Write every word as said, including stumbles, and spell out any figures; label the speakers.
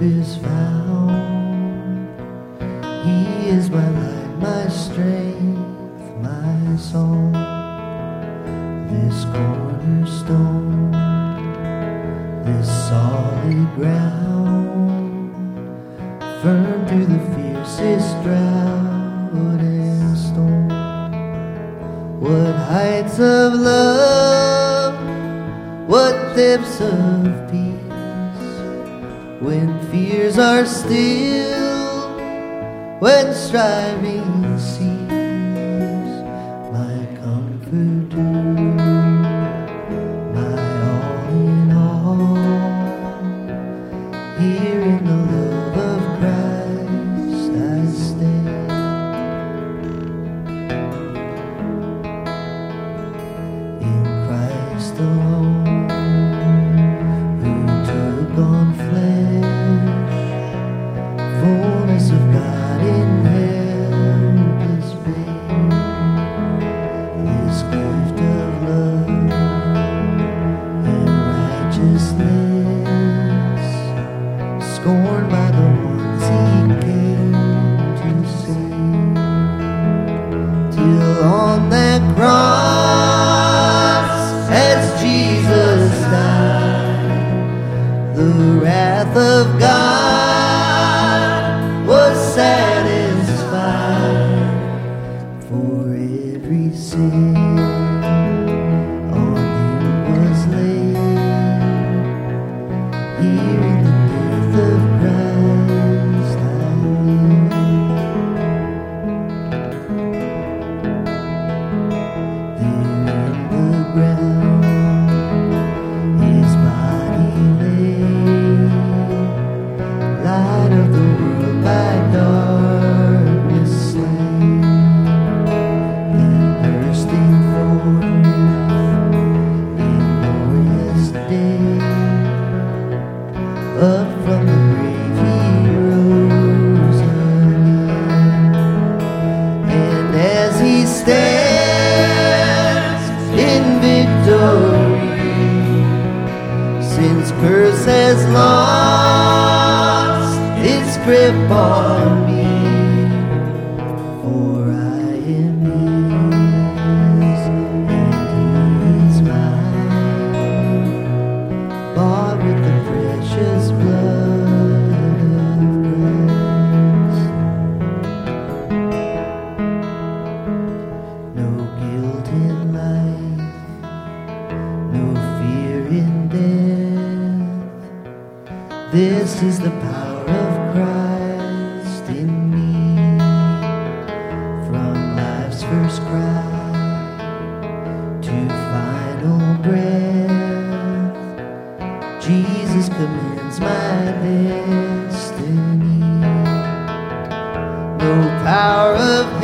Speaker 1: is found. He is my light, my strength, my song. This cornerstone, this solid ground, firm through the fiercest drought and storm. What heights of love, what depths of peace, when fears are still, when striving cease. My comforter, my all in all, here in the love of Christ I stand. In Christ alone, who took on flesh, fullness of God in helpless babe. This gift of love and righteousness, scorned by the ones He came to save, till on that cross, as Jesus died, the wrath of God was satisfied. For every sin on Him was laid. Here in the death of Christ I live. There in the ground His body lay, light of the world by darkness slain, then bursting forth in glorious day, up from the grave He rose again. And as He stands in victory, since curse has lost its grip on me, for I am His and He is mine, bought with the precious blood of Christ. No guilt in life, no fear in death. This is the power of Christ in me. From life's first cry to final breath, Jesus commands my destiny. No power of